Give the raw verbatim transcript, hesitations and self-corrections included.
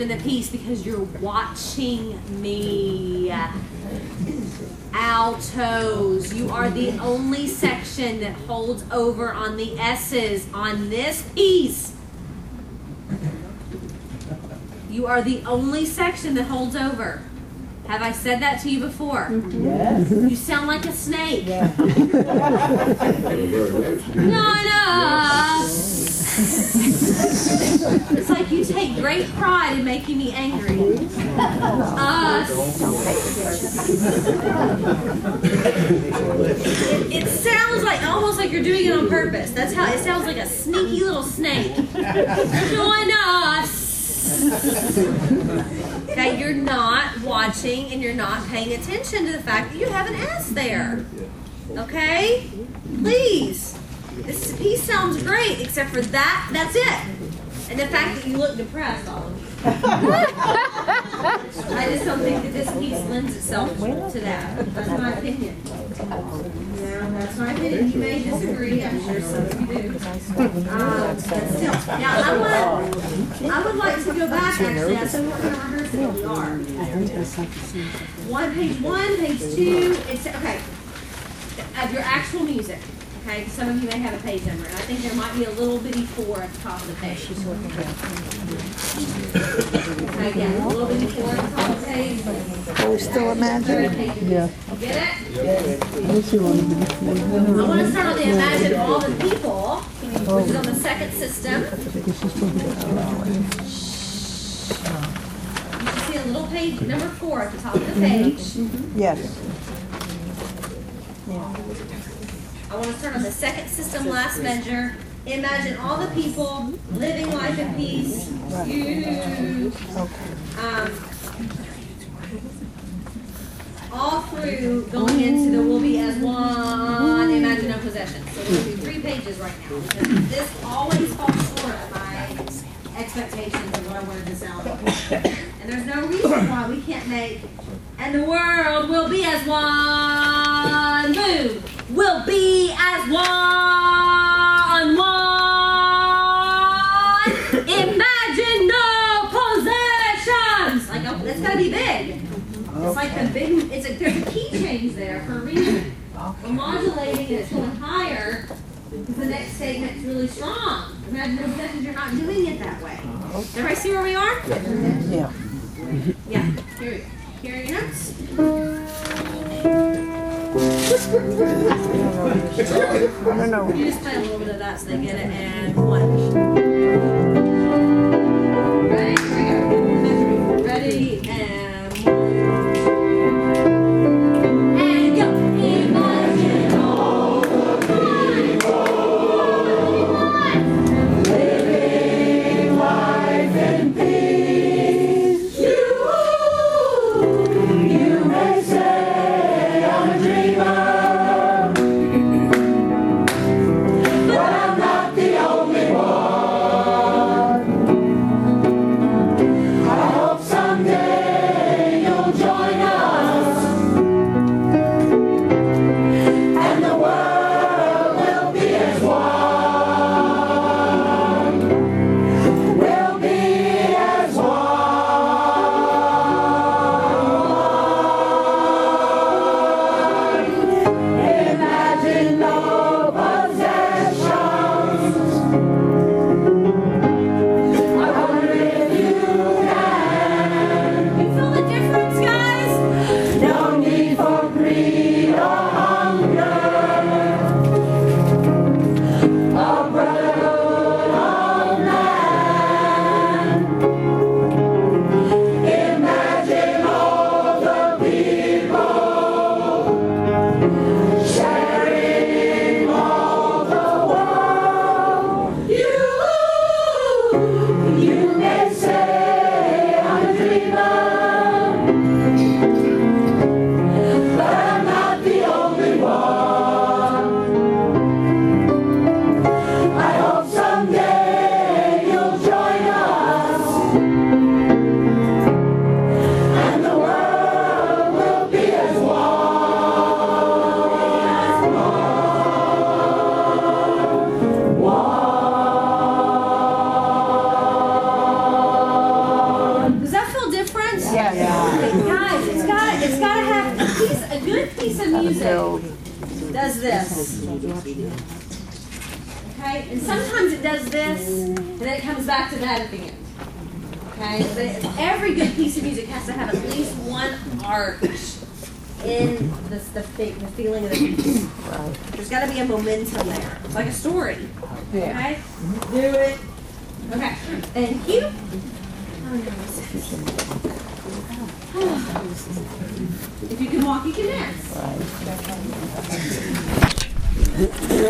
in the piece because you're watching me. Altos, you are the only section that holds over on the S's on this piece. You are the only section that holds over. Have I said that to you before? Yes. You sound like a snake. Yeah. No, no. It's like you take great pride in making me angry. Us. It, it sounds like almost like you're doing it on purpose. That's how it sounds, like a sneaky little snake. Join us. Okay, you're not watching and you're not paying attention to the fact that you have an S there. Okay? Please. This piece sounds great, except for that, that's it. And the fact that you look depressed all of you. I just don't think that this piece lends itself to that. That's my opinion. Yeah, that's my opinion. You may disagree. I'm sure some of you do. Um, but still. Now, I would, I would like to go back, actually. I said we're going to rehearse it. We are. One, page one, page two. It's, okay. Of your actual music. Okay, some of you may have a page number, and I think there might be a little bitty four at the top of the page. Okay, yeah, a little bitty four at the top of the page. Are we still imagining? Yeah. Get it? Yes. I want to start on the Imagine All the People, which is on the second system. You should see a little page, number four at the top of the page. Yes. I want to start on the second system, last measure. Imagine all the people living life in peace. You, um, all through going into the will be as one. Imagine no possession. So we're going to do three pages right now. Because this always falls short of my expectations of what I wanted to sound like. And there's no reason why we can't make, and the world will be as one. Boom. Will be as one, one. Imagine no possessions. Like, oh, that's gotta be big. It's like the big. It's a there's a key change there for a reason. We're modulating and it's going higher because the next statement's really strong. Imagine no possessions. You're not doing it that way. Does everybody see where we are? Yeah. Yeah. Here we go. Here are your notes. I don't know. You just play a little bit of that so they get it, and one. Right? Here we go. Ready, and one. And go. Imagine all the people living life in peace. You, you may say I'm a dreamer. But I'm not the only one. have a piece, a good piece of music does this. Okay, and sometimes it does this, and then it comes back to that at the end. Okay, but every good piece of music has to have at least one arch in the the, the feeling of the piece. Right. There's got to be a momentum there. It's like a story. Yeah. Okay, do it. Okay, thank you. If you can walk, you can dance. Right.